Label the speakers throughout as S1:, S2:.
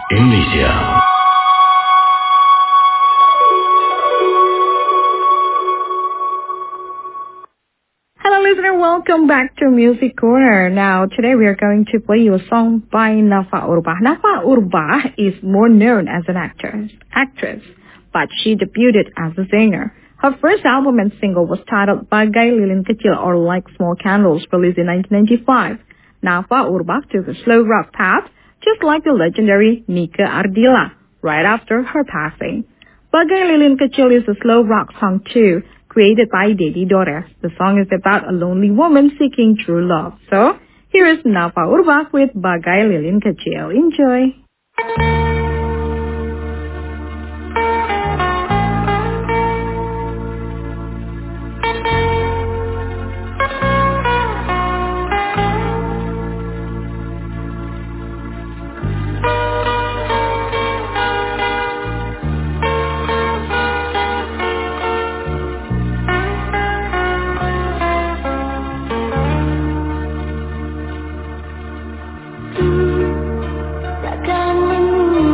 S1: Indonesia.
S2: Hello listener, welcome back to Music Corner. Now today we are going to play you a song by Nafa Urbah. Nafa Urbah is more known as an actress, but she debuted as a singer. Her first album and single was titled Bagai Lilin Kecil or Like Small Candles, released in 1995. Nafa Urbah took a slow rock path, just like the legendary Nika Ardila, right after her passing. Bagai Lilin Kecil is a slow rock song too, created by Dedi Dores. The song is about a lonely woman seeking true love. So, here is Nafa Urbah with Bagai Lilin Kecil. Enjoy!
S3: Takkan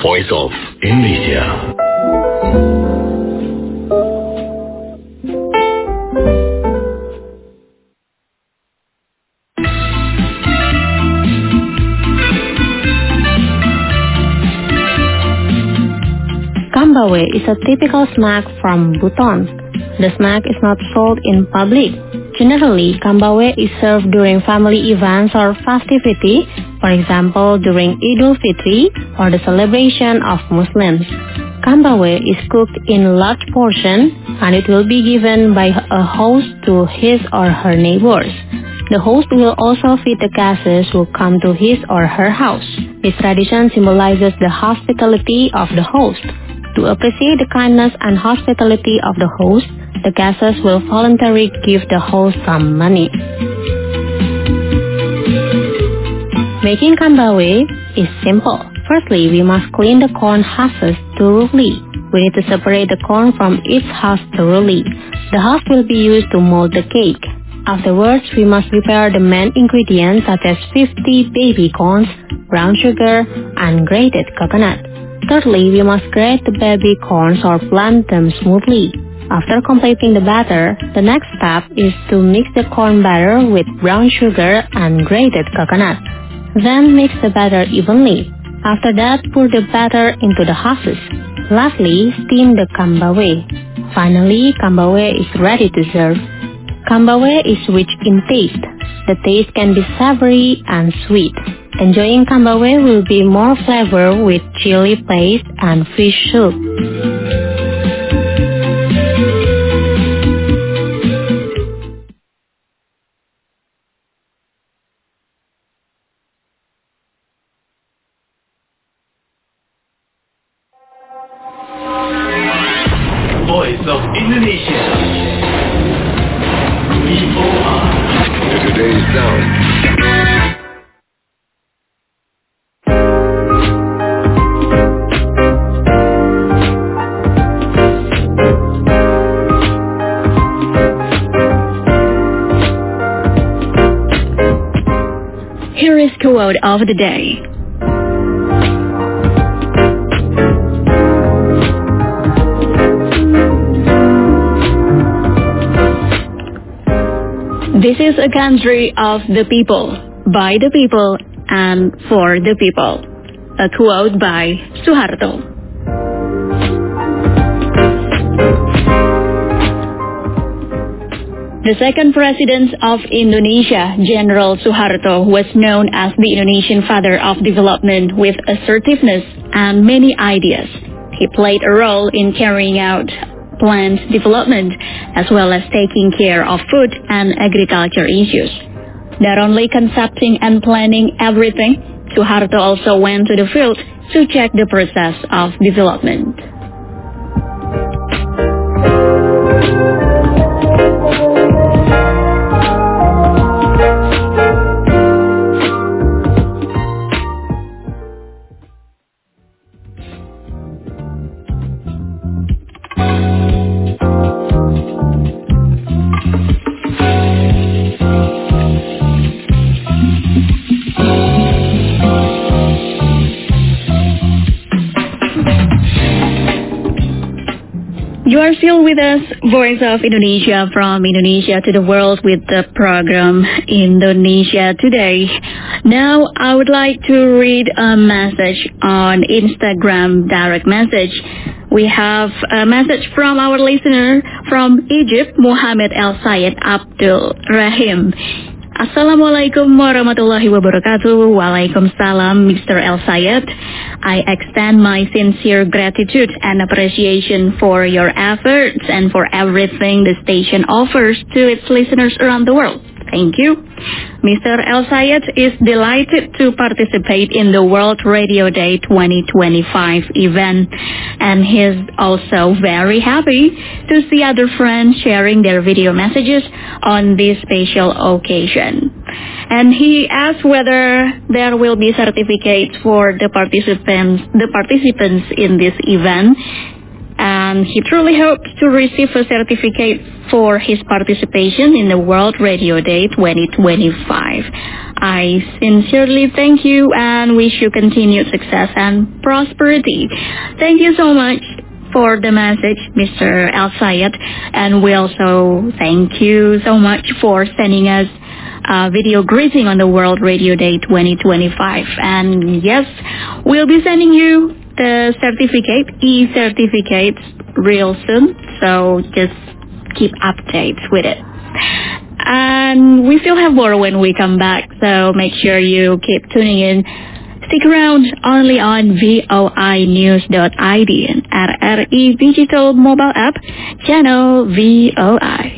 S1: Voice of Indonesia.
S3: Kambawe is a typical snack from Buton. The snack is not sold in public. Generally, kambawe is served during family events or festivity, for example, during Idul Fitri or the celebration of Muslims. Kambawe is cooked in large portion and it will be given by a host to his or her neighbors. The host will also feed the guests who come to his or her house. This tradition symbolizes the hospitality of the host. To appreciate the kindness and hospitality of the host, the guests will voluntarily give the host some money. Making kambawe is simple. Firstly, we must clean the corn husks thoroughly. We need to separate the corn from its husk thoroughly. The husk will be used to mold the cake. Afterwards, we must prepare the main ingredients such as 50 baby corns, brown sugar, and grated coconut. Thirdly, we must grate the baby corns or blend them smoothly. After completing the batter, the next step is to mix the corn batter with brown sugar and grated coconut. Then mix the batter evenly. After that, pour the batter into the husks. Lastly, steam the kambawe. Finally, kambawe is ready to serve. Kambawe is rich in taste. The taste can be savory and sweet. Enjoying kambawe will be more flavor with chili paste and fish soup.
S1: Voice of Indonesia. VOA. Today's sound.
S2: Here is quote of the day. This is a country of the people, by the people, and for the people. A quote by Suharto. The second president of Indonesia, General Suharto, was known as the Indonesian father of development with assertiveness and many ideas. He played a role in carrying out planned development as well as taking care of food and agriculture issues. Not only concepting and planning everything, Suharto also went to the field to check the process of development. You are still with us, Voice of Indonesia, from Indonesia to the world with the program Indonesia Today. Now, I would like to read a message on Instagram direct message. We have a message from our listener from Egypt, Muhammad El Sayed Abdul Rahim. Assalamualaikum warahmatullahi wabarakatuh. Waalaikumsalam, Mr. El Sayed. I extend my sincere gratitude and appreciation for your efforts and for everything the station offers to its listeners around the world. Thank you. Mr. El Sayed is delighted to participate in the World Radio Day 2025 event, and he's also very happy to see other friends sharing their video messages on this special occasion. And he asked whether there will be certificates for the participants in this event. And he truly hopes to receive a certificate for his participation in the World Radio Day 2025.
S4: I sincerely thank you and wish you continued success and prosperity. Thank you so much for the message, Mr. Al Sayed, and we also thank you so much for sending us a video greeting on the World Radio Day 2025. And yes, we'll be sending you the certificate, e-certificates, real soon, so just keep updates with it. And we still have more when we come back, so make sure you keep tuning in. Stick around only on voinews.id and RRI Digital Mobile App, channel VOI.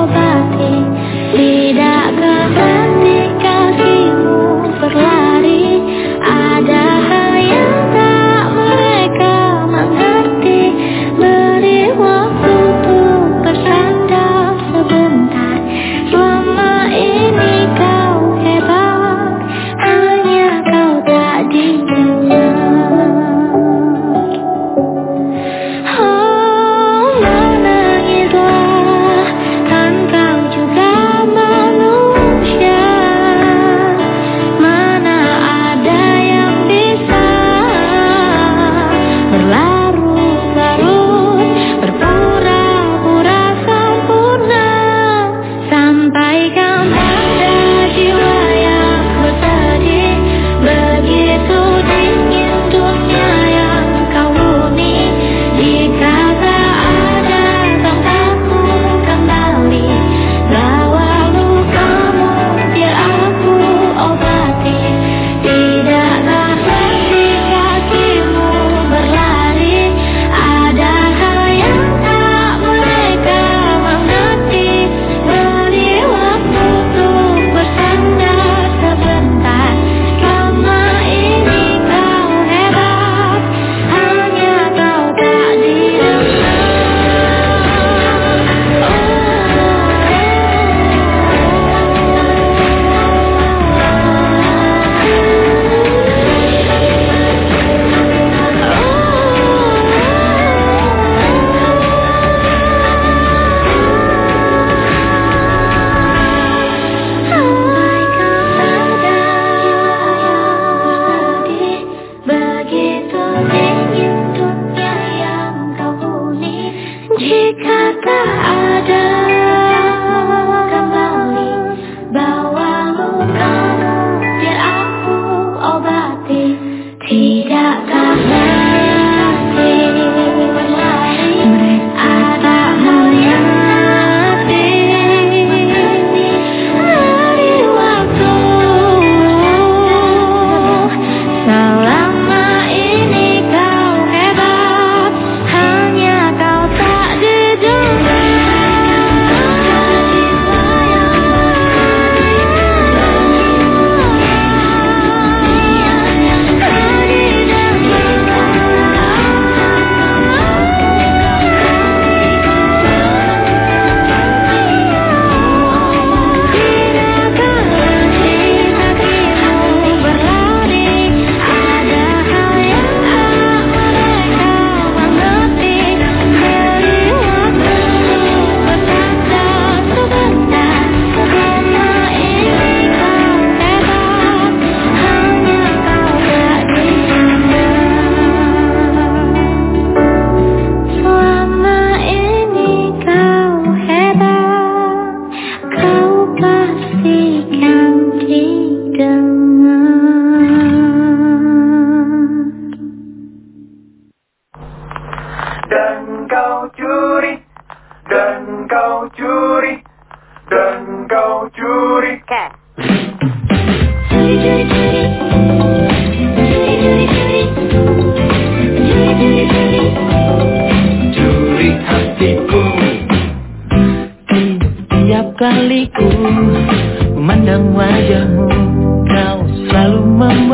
S5: Tidakkah nanti kasihmu berlari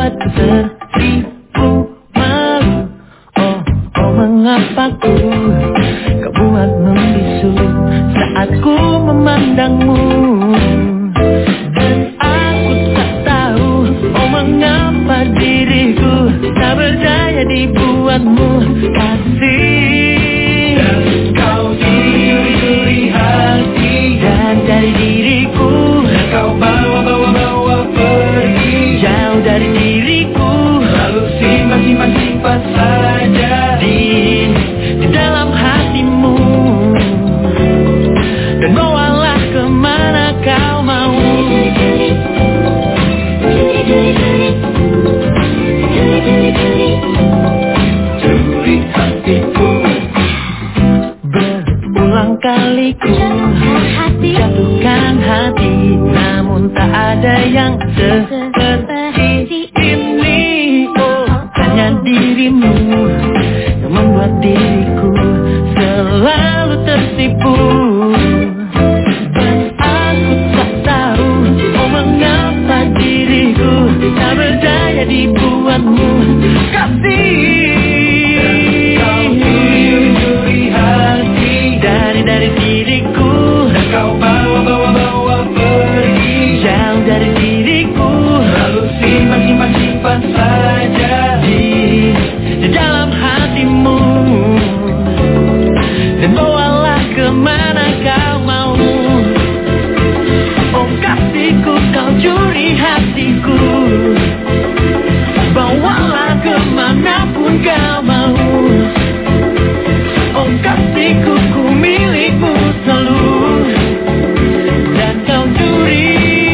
S5: membuat tertipu malu. Oh, oh mengapa kau buat membisu saat ku memandangmu. Dan aku tak tahu, oh mengapa diriku tak berdaya dibuatmu kasih.
S1: Dan kau curi-curi hati,
S5: dan dari diriku
S1: kau bawa pergi
S5: jauh dari diriku,
S1: lalu simpan saja
S5: di dalam hatimu. Dan bawalah kemana kau mau.
S1: curi hatiku.
S5: Berulang kali ku jatuhkan hati, namun tak ada yang seperti ini. Oh, hanya dirimu yang membuat diriku selalu tertipu. Dan aku tak tahu, oh mengapa diriku tak berdaya dibuatmu kasih. Dari diriku,
S1: dan kau bawa pergi
S5: jauh dari diriku,
S1: lalu simpan saja
S5: di dalam hatimu. Dan bawalah kemana kau mau. Oh kasihku, kau curi hatiku, bawalah kemanapun kau mau. Oh kasihku, ku milikmu selalu, dan kau curi.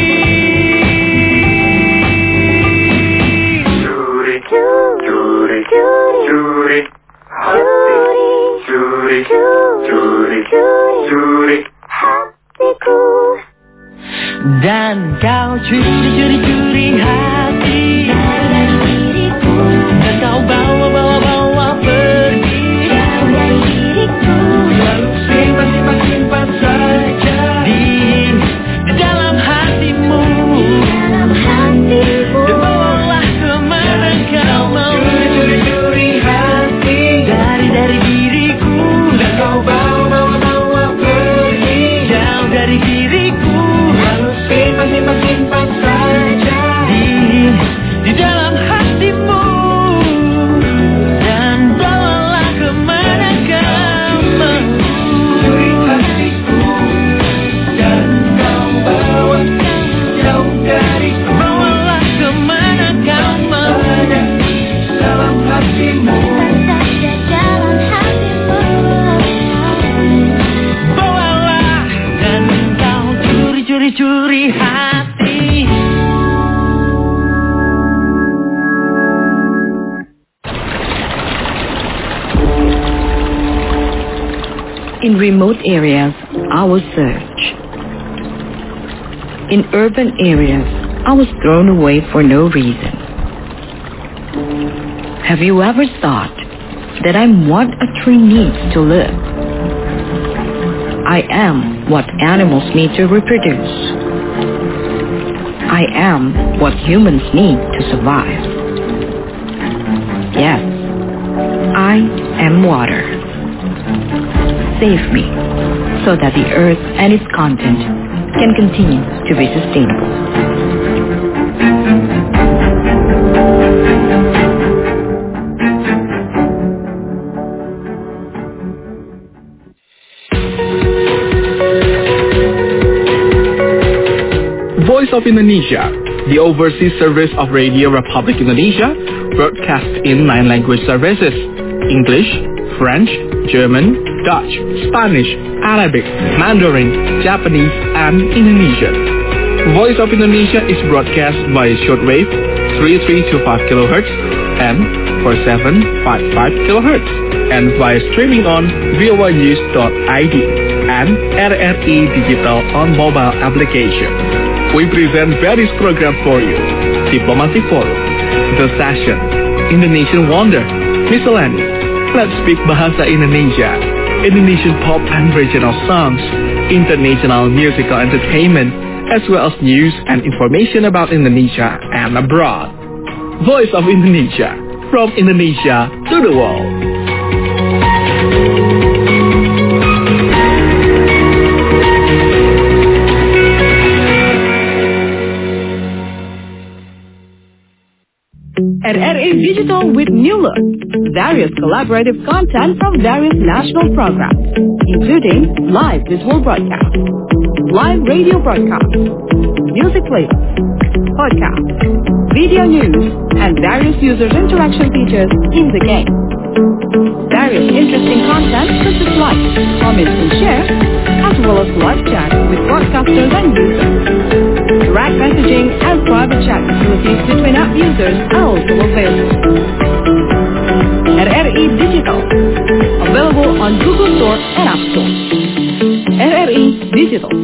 S1: Curi hatiku.
S5: Dan kau curi hati dari diriku, dan kau bawa pergi jauh dari diriku,
S1: lalu simpan saja
S5: di dalam hatimu. Dan bawalah kemana kau mau.
S1: curi hati,
S5: dari diriku,
S1: dan kau bawa pergi
S5: jauh dari diriku,
S1: lalu simpan saja
S5: di dalam hatimu. Dan bawalah kemana kau mau.
S1: curi hatiku, dan kau bawa jauh dariku.
S5: Bawalah kemana kau mau.
S1: Dalam hatimu,
S5: Bawalah, dan kau curi hati.
S2: In remote areas, I was searched. In urban areas, I was thrown away for no reason. Have you ever thought that I'm what a tree needs to live? I am what animals need to reproduce. I am what humans need to survive. Yes, I am water. Save me so that the earth and its content can continue to be sustainable.
S6: Voice of Indonesia, the overseas service of Radio Republic Indonesia, broadcasts in 9 language services: English, French, German, Dutch, Spanish, Arabic, Mandarin, Japanese, and Indonesian. Voice of Indonesia is broadcast via shortwave 3325 kHz and 4755 kHz, and via streaming on voanews.id and RRI Digital on mobile application. We present various programs for you: Diplomacy Forum, The Session, Indonesian Wonder, Miscellaneous, Let's Speak Bahasa Indonesia, Indonesian pop and regional songs, international musical entertainment, as well as news and information about Indonesia and abroad. Voice of Indonesia, from Indonesia to the world.
S2: RRI Digital with new look. Various collaborative content from various national programs, including live visual broadcast, live radio broadcast, music playlists, podcasts, video news, and various user interaction features in the game. Various interesting content such as likes, comments, and shares, as well as live chat with broadcasters and users. Direct messaging and private chat facilities between app users are also available. RRI Digital, available on Google Store and App Store. RRI Digital.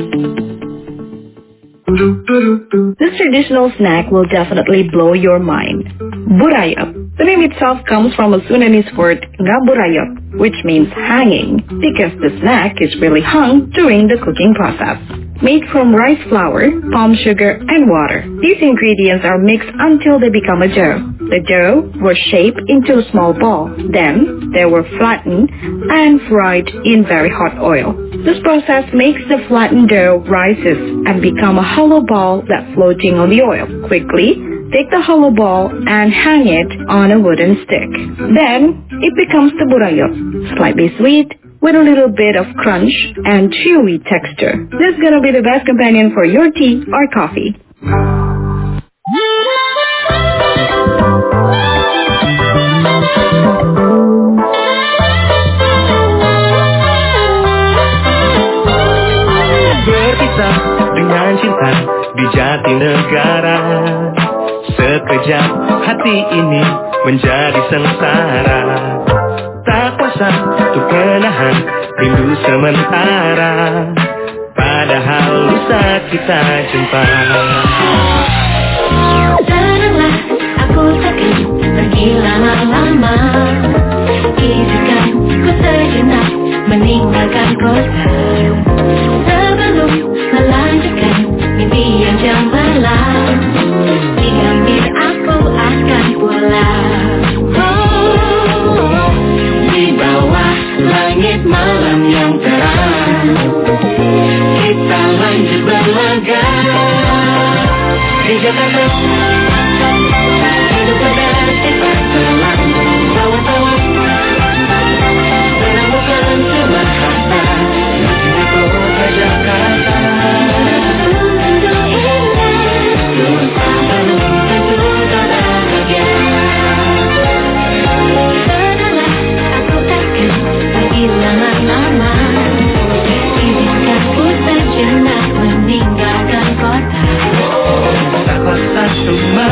S7: This traditional snack will definitely blow your mind. Burayot. The name itself comes from a Sundanese word ngaburayot, which means hanging, because the snack is really hung during the cooking process. Made from rice flour, palm sugar, and water. These ingredients are mixed until they become a dough. The dough was shaped into a small ball. Then, they were flattened and fried in very hot oil. This process makes the flattened dough rises and become a hollow ball that's floating on the oil. Quickly, take the hollow ball and hang it on a wooden stick. Then, it becomes the burayot, slightly sweet, with a little bit of crunch and chewy texture. This is gonna be the best companion for your tea or coffee.
S1: Berkisah dengan cinta di Jatinegara. Sekejap hati ini menjadi sengsara. Tak kuasa untuk menahan rindu sementara. Padahal lusa kita jumpa.
S8: Tenanglah, aku takkan pergi lama-lama. Izinkan ku sejenak meninggalkan kota. Sebelum melanjutkan mimpi yang cemerlang, diambil aku akan pulang. Langit malam yang terang, kita lanjut berlaga di Jakarta. Hidup pada sifat telah tawa-tawa, menemukan sebuah harta di kota Jakarta. Tentu indah, dosa belum tentu bahagia. Tenanglah, aku takkan pergi lama-lama. Izinkan ku sejenak meninggalkan kota.
S1: Tak kuasa cuma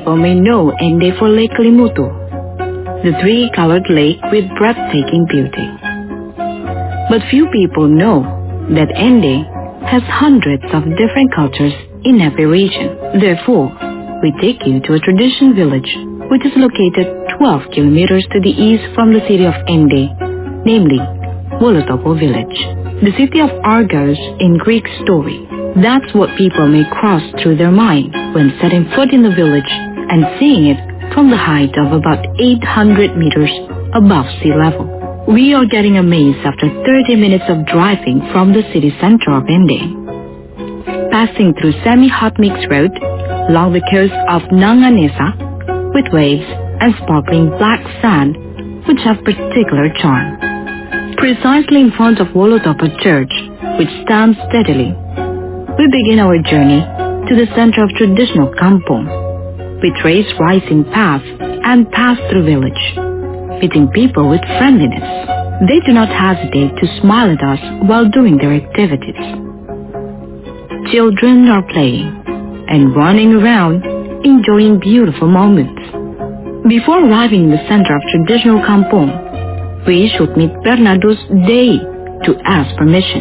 S7: people may know Ende for Lake Kelimutu, the three-colored lake with breathtaking beauty. But few people know that Ende has hundreds of different cultures in every region. Therefore, we take you to a tradition village which is located 12 kilometers to the east from the city of Ende, namely Wolotopo village. The city of Argos in Greek story. That's what people may cross through their mind when setting foot in the village and seeing it from the height of about 800 meters above sea level. We are getting amazed after 30 minutes of driving from the city center of Ende. Passing through semi-hot mix road along the coast of Nanganesa with waves and sparkling black sand which have particular charm. Precisely in front of Wolotopo Church, which stands steadily, we begin our journey to the center of traditional kampong. We trace rising paths and pass through village, meeting people with friendliness. They do not hesitate to smile at us while doing their activities. Children are playing and running around, enjoying beautiful moments. Before arriving in the center of traditional kampong, we should meet Bernardo's Day to ask permission.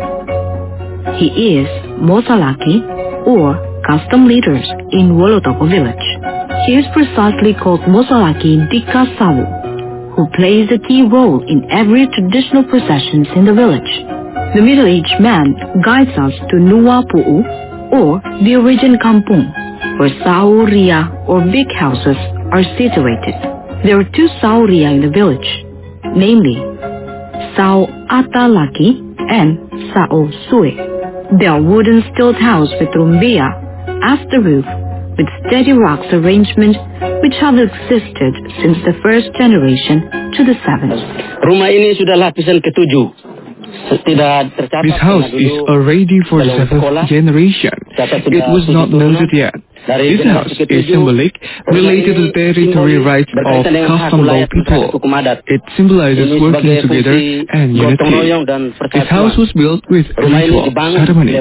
S7: He is Mosalaki or custom leaders in Wolotopo village. He is precisely called Mosalaki Dikasawu, who plays a key role in every traditional processions in the village. The middle-aged man guides us to Nuwa Pu'u or the origin kampung, where sauria or big houses are situated. There are two sauria in the village, namely Sao Atalaki and Sao Sue. They are wooden stilt house with rumbia as the roof with steady rocks arrangement which have existed since the first generation to the seventh.
S9: Rumah ini sudah lapisan ketujuh.
S6: This house is already for the seventh generation. It was not noted yet. This house is symbolic related to the territory rights of custom-law people. It symbolizes working together and unity. This house was built with ritual ceremony.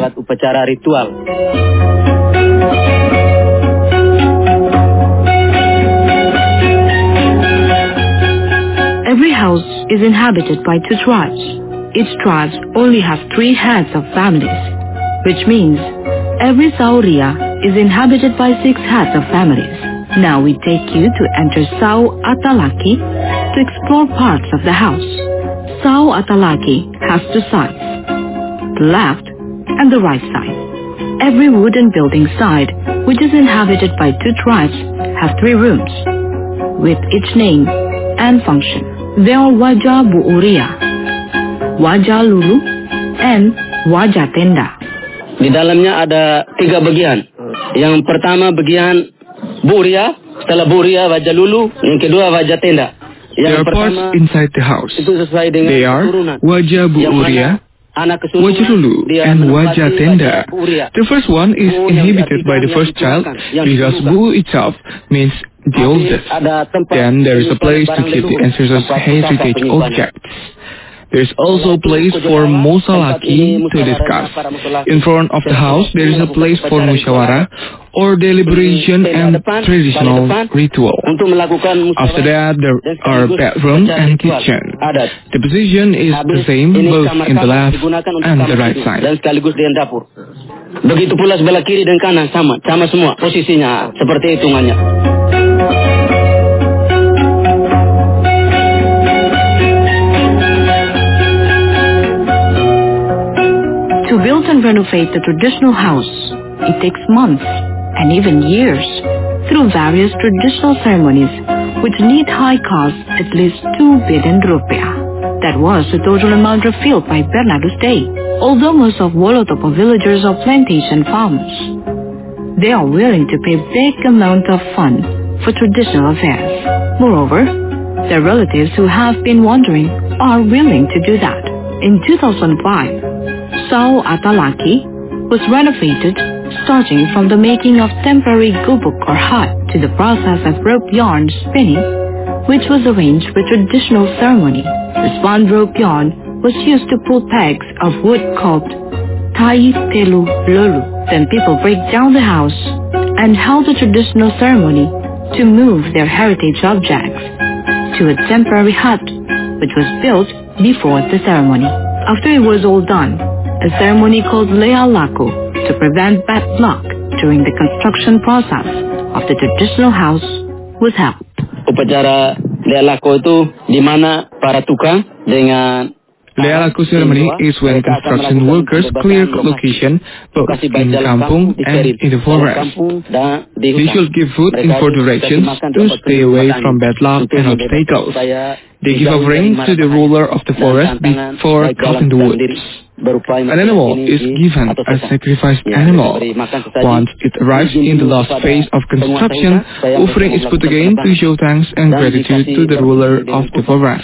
S7: Every house is inhabited by two tribes. Each tribe only has 3 heads of families, which means every sauria is inhabited by 6 heads of families. Now we take you to enter Sao Atalaki to explore parts of the house. Sao Atalaki has 2 sides, the left and the right side. Every wooden building side, which is inhabited by 2 tribes, has 3 rooms, with each name and function. They are Wajah Buuria, Wajah Lulu, and Wajah Tenda.
S9: Di dalamnya ada 3 bagian. Yang pertama bagian Buria, setelah Buria Wajah Lulu, yang kedua Wajah Tenda.
S6: There are parts inside the house. They are Wajah Buuria, Wajah Lulu, and Wajah Tenda. The first one is inhabited by the first child because Bu itself means the oldest. Then there is a place to keep the ancestors' heritage objects. There is also a place for Mosalaki to discuss. In front of the house, there is a place for Musyawara or deliberation and traditional ritual. After that, there are bedroom and kitchen. The position is the same both in the left and the right side.
S9: Begitu pula sebelah kiri dan kanan sama semua posisinya seperti hitungannya.
S7: To build and renovate the traditional house, it takes months and even years through various traditional ceremonies which need high cost at least 2 billion rupiah. That was the total amount revealed by Bernardo's Day. Although most of Wolotopo villagers are plantation farmers, they are willing to pay big amount of fund for traditional affairs. Moreover, their relatives who have been wandering are willing to do that. In 2005, Sao Atalaki was renovated, starting from the making of temporary gubuk or hut to the process of rope yarn spinning, which was arranged with traditional ceremony. The spun rope yarn was used to pull pegs of wood called Tai Telu Lolu. Then people break down the house
S2: and held a traditional ceremony to move their heritage objects to a temporary hut which was built before the ceremony. After it was all done, a ceremony called Lea Laku to prevent bad luck during the construction process of the traditional house was held.
S9: Upacara Lea Laku itu di mana para tukang dengan
S6: Lea Laku ceremony is when construction workers clear location both in kampung and in the forest. They should give food in 4 directions to stay away from bad luck and obstacles. They give offerings to the ruler of the forest before cutting the woods. An animal is given as sacrificed animal. Once it arrives in the last phase of construction, offering is put again to show thanks and gratitude to the ruler of the forest.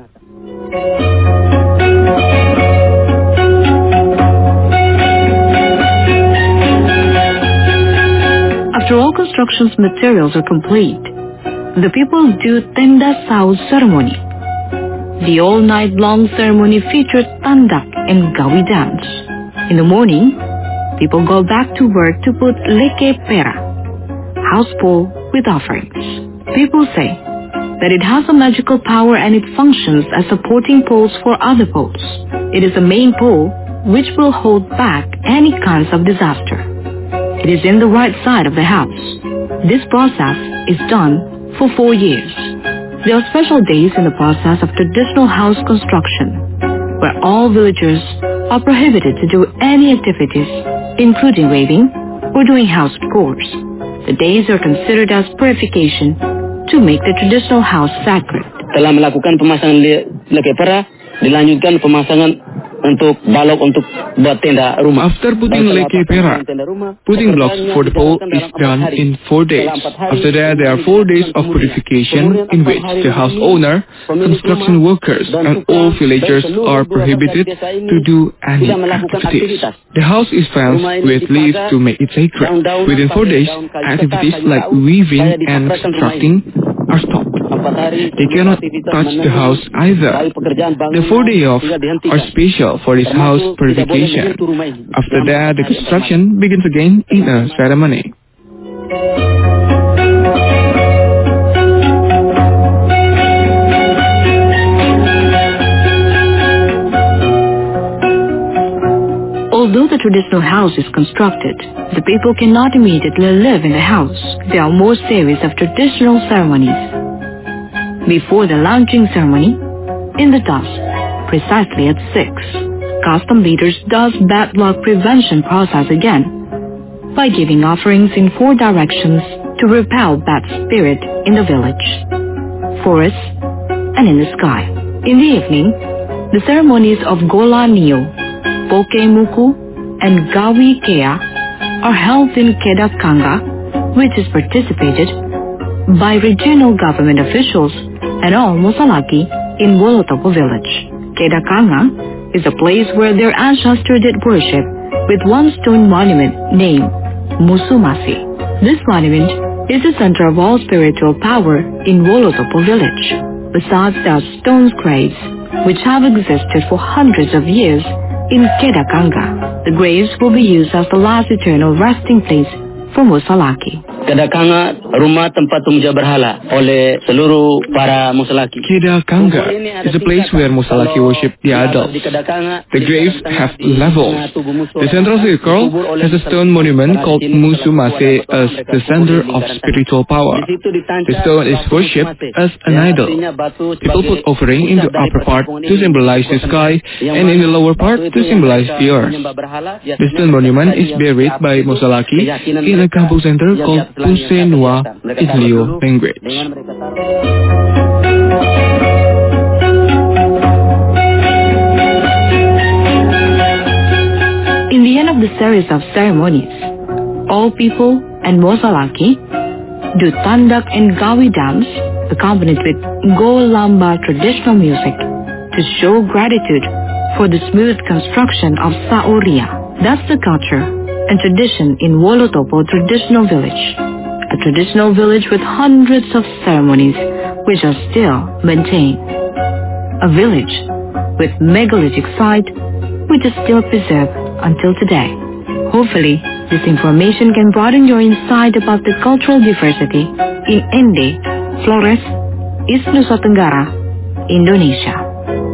S2: After all construction's materials are complete, the people do Tenda Sao ceremony. The all-night-long ceremony featured tandak and gawi dance. In the morning, people go back to work to put leke pera, house pole with offerings. People say that it has a magical power and it functions as supporting poles for other poles. It is a main pole which will hold back any kinds of disaster. It is in the right side of the house. This process is done for 4 years. There are special days in the process of traditional house construction, where all villagers are prohibited to do any activities, including waving or doing house chores. The days are considered as purification to make the traditional house sacred.
S9: Telah melakukan pemasangan leke pera, dilanjutkan pemasangan untuk balok untuk buat tenda rumah.
S6: After putting leke pera, putting blocks for the pole is done in 4 days. After that, there are 4 days of purification in which the house owner, construction workers, and all villagers are prohibited to do any activities. The house is fenced with leaves to make it sacred. Within 4 days, activities like weaving and constructing are stopped. They cannot touch the house either. The 4 days off are special for this house purification. After that, the construction begins again in a ceremony.
S2: Although the traditional house is constructed, the people cannot immediately live in the house. There are more series of traditional ceremonies. Before the launching ceremony, in the dusk, precisely at 6, custom leaders does bad luck prevention process again by giving offerings in 4 directions to repel bad spirit in the village, forest, and in the sky. In the evening, the ceremonies of Gola Nio, Pokemuku, and Gawi Kea are held in Kedakanga, which is participated by regional government officials and all Mosalaki in Wolotopo village. Kedakanga is a place where their ancestors did worship with one stone monument named Musumasi. This monument is the center of all spiritual power in Wolotopo village. Besides, there are stone graves which have existed for hundreds of years in Kedakanga. The graves will be used as the last eternal resting place for Mosalaki.
S9: Kedakanga, rumah tempat tumja berhala oleh seluruh para Mosalaki.
S6: Kedakanga is a place where Mosalaki worship the idols. The graves have levels. The central circle has a stone monument called Musumase as the center of spiritual power. The stone is worshipped as an idol. People put offering in the upper part to symbolize the sky and in the lower part to symbolize the earth. The stone monument is buried by Mosalaki in a kampung center called Puse Nua Idlio language.
S2: In the end of the series of ceremonies, all people and Mosalaki do tandak and gawi dance accompanied with Golamba traditional music to show gratitude for the smooth construction of Saoria. That's the culture and tradition in Wolotopo traditional village, a traditional village with hundreds of ceremonies which are still maintained. A village with megalithic site which is still preserved until today. Hopefully, This information can broaden your insight about the cultural diversity in Ende, Flores, East Nusa Tenggara, Indonesia.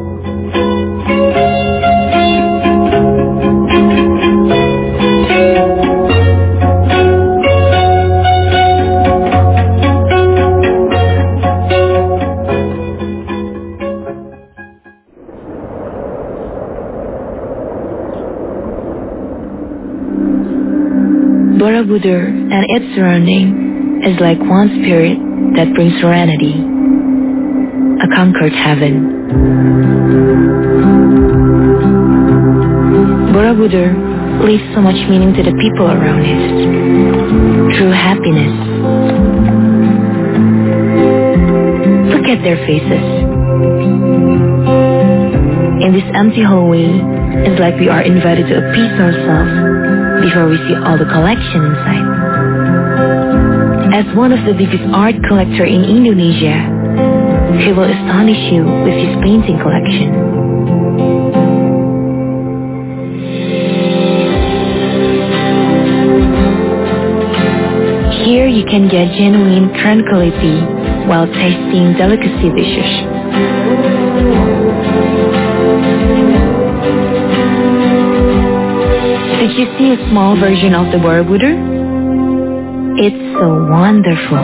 S10: Borobudur and its surrounding is like one spirit that brings serenity, a conquered heaven. Borobudur leaves so much meaning to the people around it, true happiness. Look at their faces. In this empty hallway, it's like we are invited to appease ourselves before we see all the collection inside. As one of the biggest art collector in Indonesia, he will astonish you with his painting collection. Here you can get genuine tranquility while tasting delicacy dishes. Did you see a small version of the Borobudur? It's so wonderful.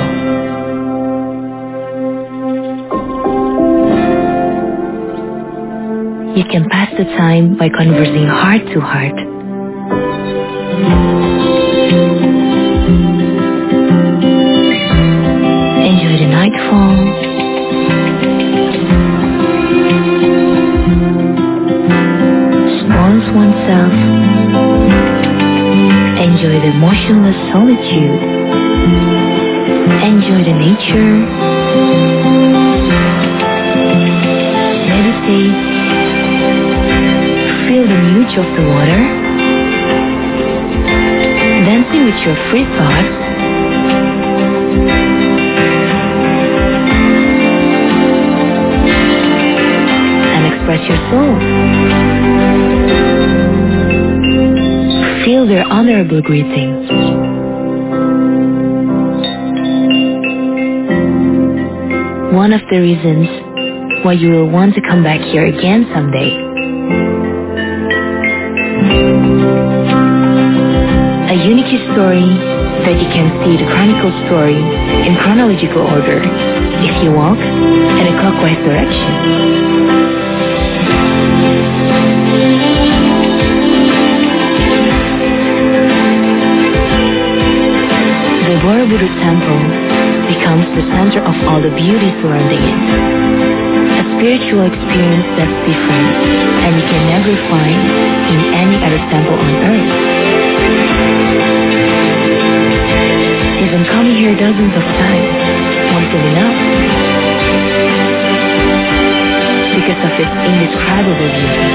S10: You can pass the time by conversing heart to heart. Enjoy the nightfall. Spoils oneself. Enjoy the motionless solitude. Enjoy the nature. Meditate. Feel the moods of the water. Dancing with your free thoughts. And express your soul. Feel their honorable greetings. One of the reasons why you will want to come back here again someday. A unique story that you can see the chronicle story in chronological order if you walk in a clockwise direction. The Borobudur Temple becomes the center of all the beauty surrounding it. A spiritual experience that's different and you can never find in any other temple on earth. Even coming here dozens of times won't be enough because of its indescribable beauty.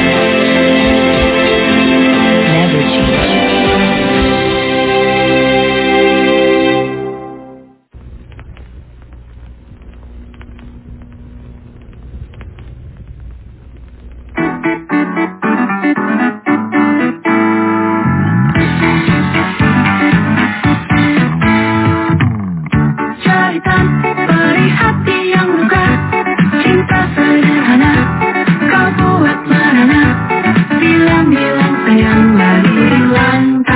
S10: Never change.
S8: Bilang-bilang sayang, mari hilang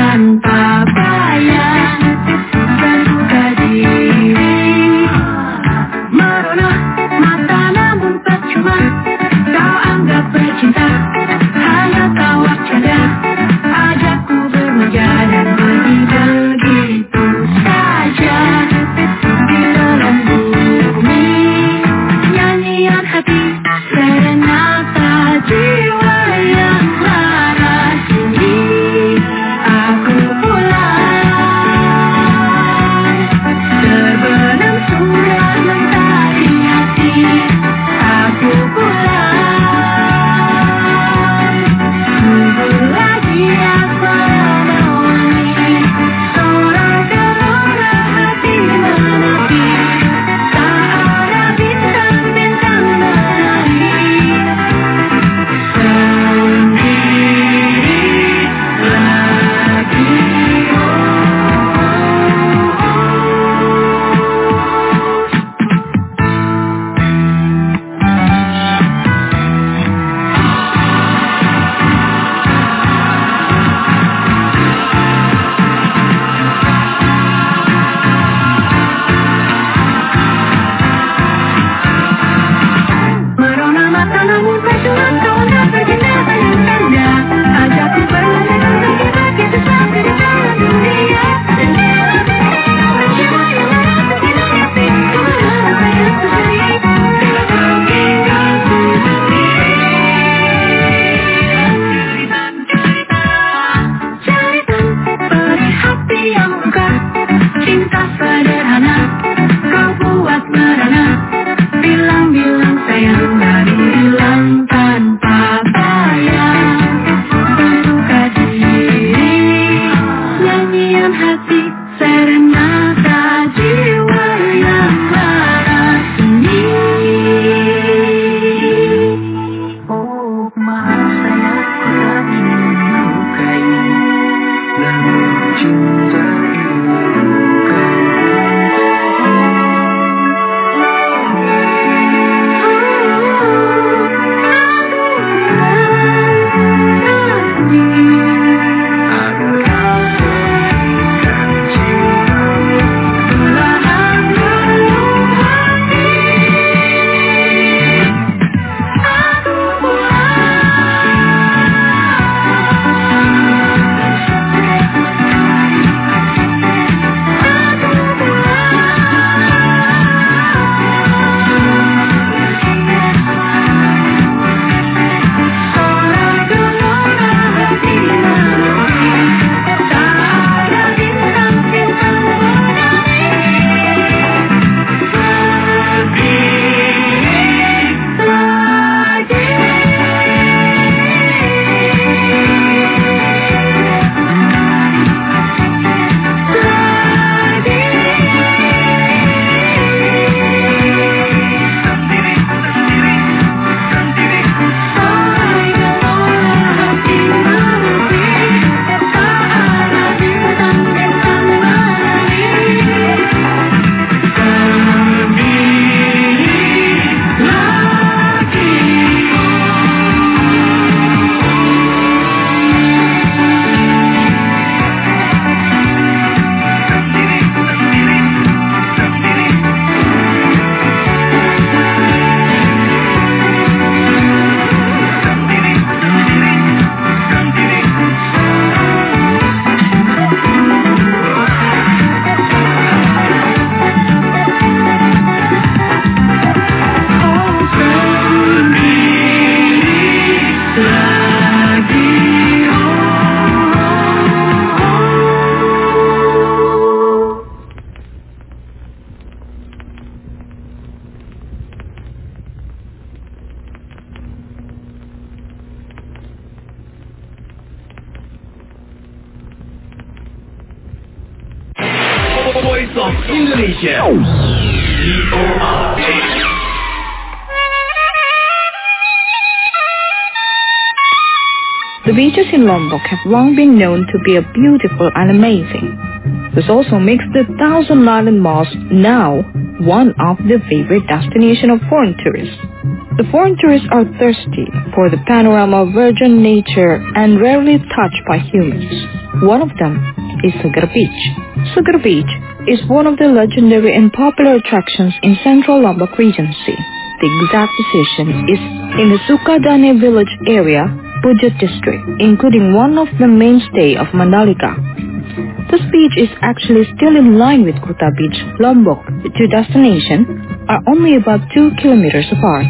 S1: Voice of Indonesia. VOA.
S2: The beaches in Lombok have long been known to be beautiful and amazing. This also makes the Thousand Island Mosque now one of the favorite destinations of foreign tourists. The foreign tourists are thirsty for the panorama of virgin nature and rarely touched by humans. One of them is Seger Beach. Seger Beach is one of the legendary and popular attractions in central Lombok Regency. The exact position is in the Sukadane village area, Pujet district, including one of the mainstay of Mandalika. This beach is actually still in line with Kuta Beach, Lombok. The two destinations are only about 2 kilometers apart.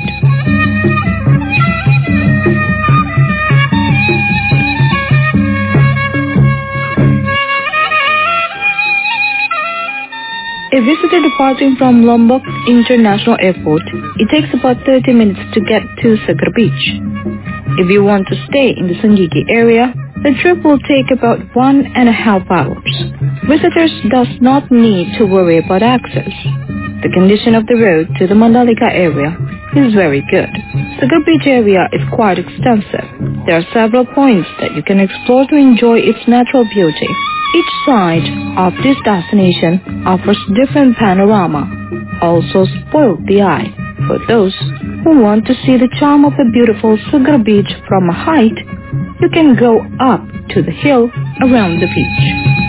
S2: A visitor departing from Lombok International Airport, it takes about 30 minutes to get to Seger Beach. If you want to stay in the Senggigi area, the trip will take about 1.5 hours. Visitors does not need to worry about access. The condition of the road to the Mandalika area is very good. Seger Beach area is quite extensive. There are several points that you can explore to enjoy its natural beauty. Each side of this destination offers different panorama, also spoil the eye. For those who want to see the charm of the beautiful Seger Beach from a height, you can go up to the hill around the beach.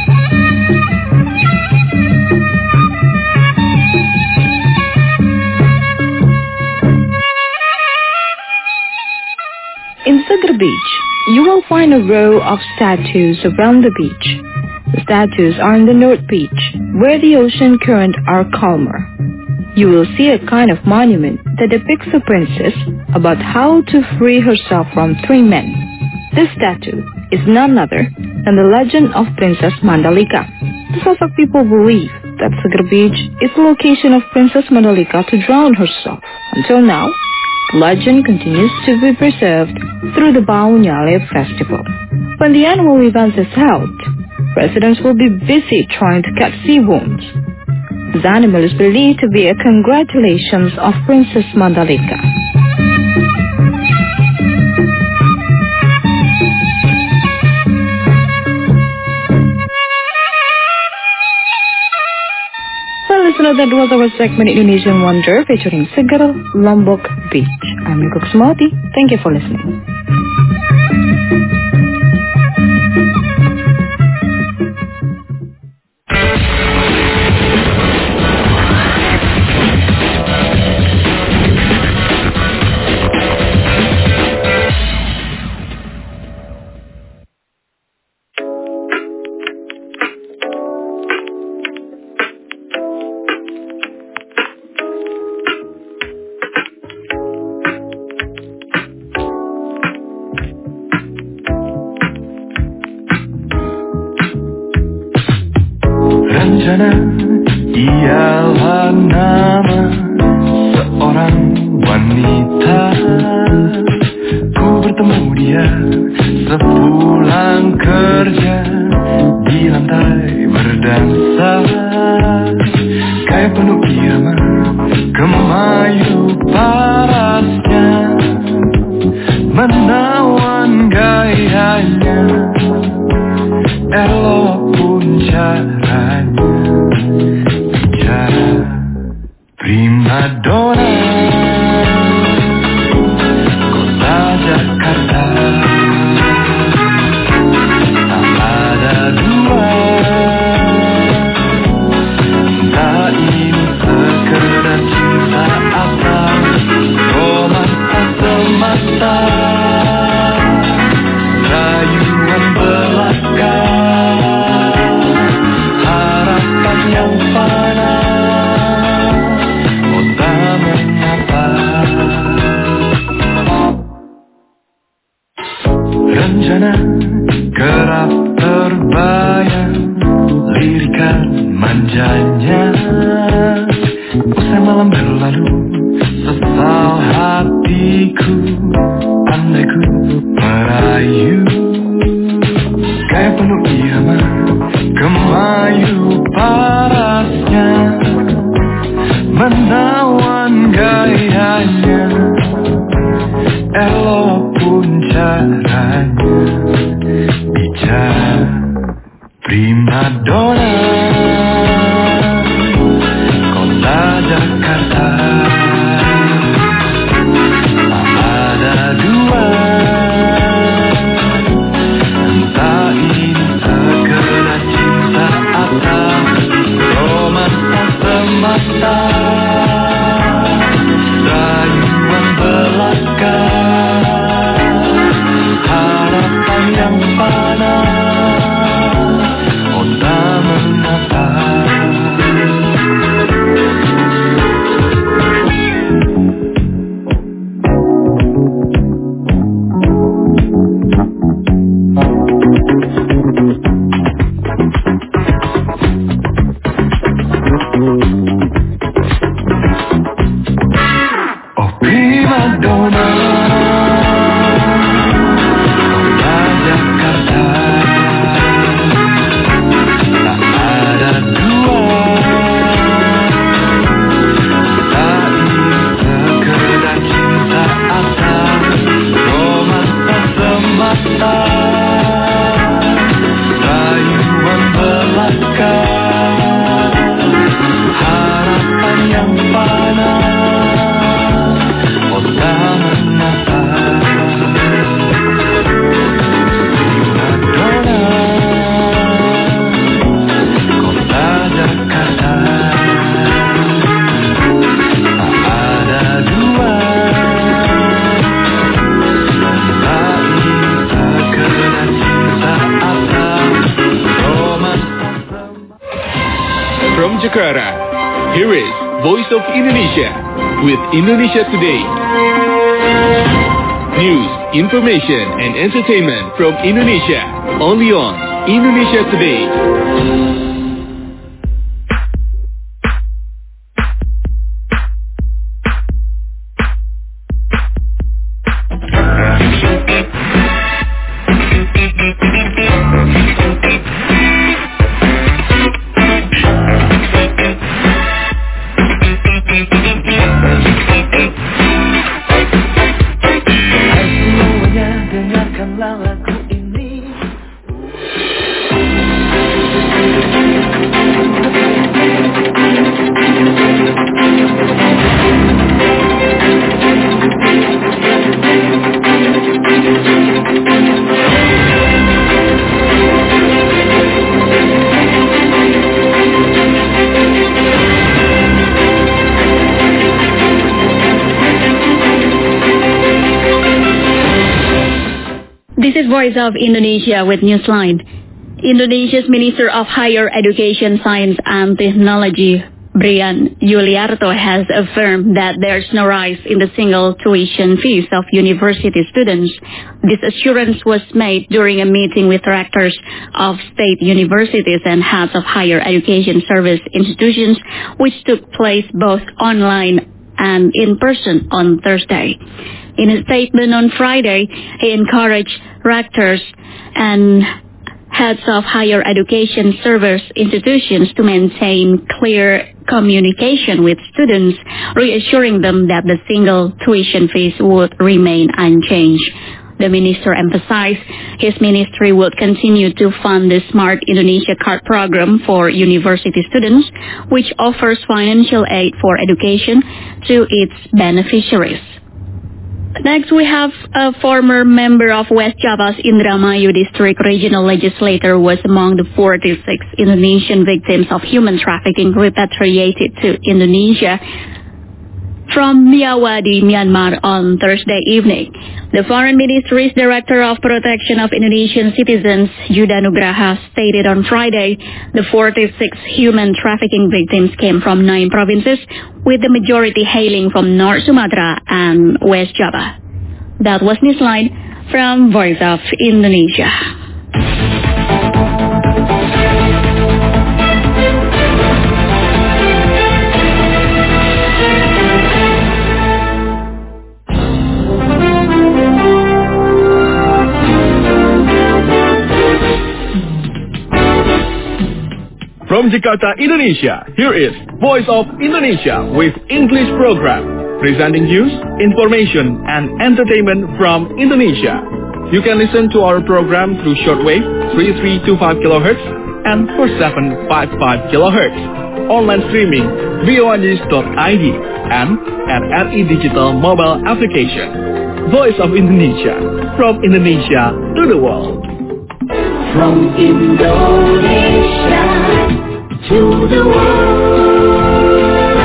S2: In Seger Beach, you will find a row of statues around the beach. The statues are in the North Beach, where the ocean currents are calmer. You will see a kind of monument that depicts a princess about how to free herself from 3 men. This statue is none other than the legend of Princess Mandalika. The Sasak people believe that Seger Beach is the location of Princess Mandalika to drown herself. Until now, the legend continues to be preserved through the Bau Nyale festival. When the annual event is held, residents will be busy trying to catch sea worms. This animal is believed to be a congratulations of Princess Mandalika. Well, listener, that was our segment Indonesian Wonder featuring Seger Lombok Beach. I'm Yukuk Sumati. Thank you for listening.
S1: Rencana ialah nama seorang wanita. Ku bertemu dia sepulang kerja di lantai berdansa. Kayak penuh irama kemayu parasnya, menawan gayanya, elok pun caranya bicara prima donna kota Jakarta. Tak ada dua, cinta ini sekedar cinta asal, romansa semata, rayuan belaka, harapan yang fana. Oh tak mengapa rencana kerap terbayang, lirikan manjanya. Usai malam berlalu, sesal hatiku, andai ku merayu. Kayak penuh irama kemayu parasnya, gayanya, elok pun caranya, bicara prima donna, kota Jakarta. Tak ada dua, entah ini sekedar cinta atau romansa semata, rayuan belaka, harapan yang panas, kota menata. Oh prima donna, kota Jakarta. Tak ada dua, tak ini sekedar cinta atau romansa semata, rayuan belaka, harapan yang panas, kota menata. Prima donna, kota Jakarta. Tak ada dua, tak ini sekedar cinta atau romansa semata.
S6: From Jakarta, here is Voice of Indonesia with Indonesia Today. News, information, and entertainment from Indonesia, only on Indonesia Today.
S1: Semuanya dengarkanlah lagu ini.
S4: This is Voice of Indonesia with Newsline. Indonesia's Minister of Higher Education, Science and Technology, Brian Yuliarto, has affirmed that there's no rise in the single tuition fees of university students. This assurance was made during a meeting with rectors of state universities and heads of higher education service institutions, which took place both online and in person on Thursday. In a statement on Friday, he encouraged rectors and heads of higher education service institutions to maintain clear communication with students, reassuring them that the single tuition fees would remain unchanged. The minister emphasized his ministry would continue to fund the Smart Indonesia Card program for university students, which offers financial aid for education to its beneficiaries. Next, we have a former member of West Java's Indramayu District Regional Legislature was among the 46 Indonesian victims of human trafficking repatriated to Indonesia from Miyawadi, Myanmar on Thursday evening. The Foreign Ministry's Director of Protection of Indonesian Citizens, Yuda Nugraha, stated on Friday the 46 human trafficking victims came from 9 provinces, with the majority hailing from North Sumatra and West Java. That was Newsline from Voice of Indonesia.
S6: From Jakarta, Indonesia, here is Voice of Indonesia with English program. presenting news, information, and entertainment from Indonesia. You can listen to our program through shortwave 3325 kHz and 4755 kHz, online streaming voanews.id, and at RE Digital mobile application. Voice of Indonesia, from Indonesia to the world.
S8: From Indonesia to the world.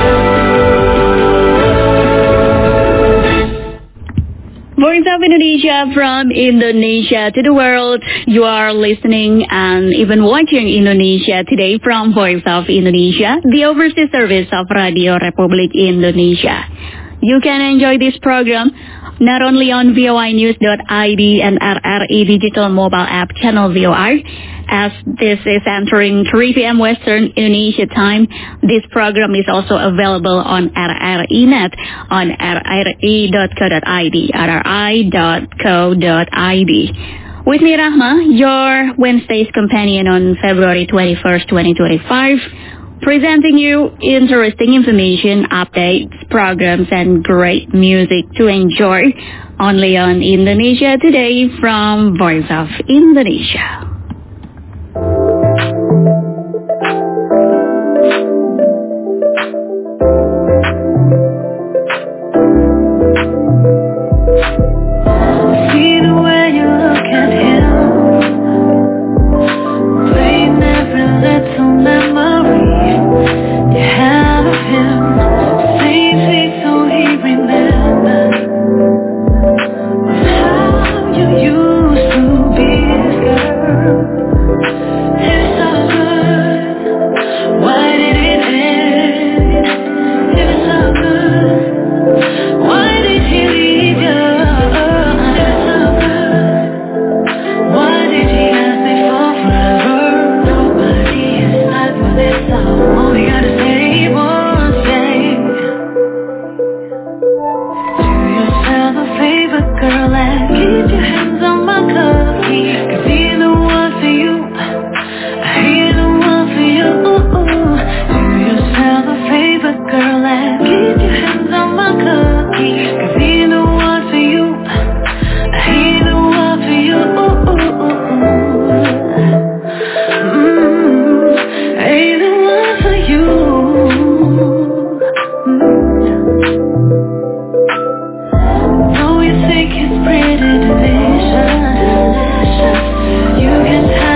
S4: Voice of Indonesia, from Indonesia to the world. You are listening and even watching Indonesia Today from Voice of Indonesia, the overseas service of Radio Republik Indonesia. You can enjoy this program not only on voinews.id and RRI Digital mobile app channel VOR, as this is entering 3 p.m. Western Indonesia time. This program is also available on RRI.net on rri.co.id, rri.co.id. With me, Rahma, your Wednesday's companion on February 21st, 2025, presenting you interesting information, updates, programs, and great music to enjoy only on Indonesia Today from Voice of Indonesia.
S8: See the way you look at him, playing every little memory you have of him. Same thing so he remembers how you used to be his girl. It's so good. Why did it end? It's so good. Why did he leave you? It's so good. Why did he ask me for forever? Nobody is not when it's all. Only gotta say one thing. Do yourself a favor, girl, and keep your hands on my cookie. 'Cause he's the one for you. He's the one for you. Do yourself a favor, girl, and keep your hands on my cookie. 'Cause he's the one for you. He's the one for you. He's the one for you. Know you think it's pretty delicious. You can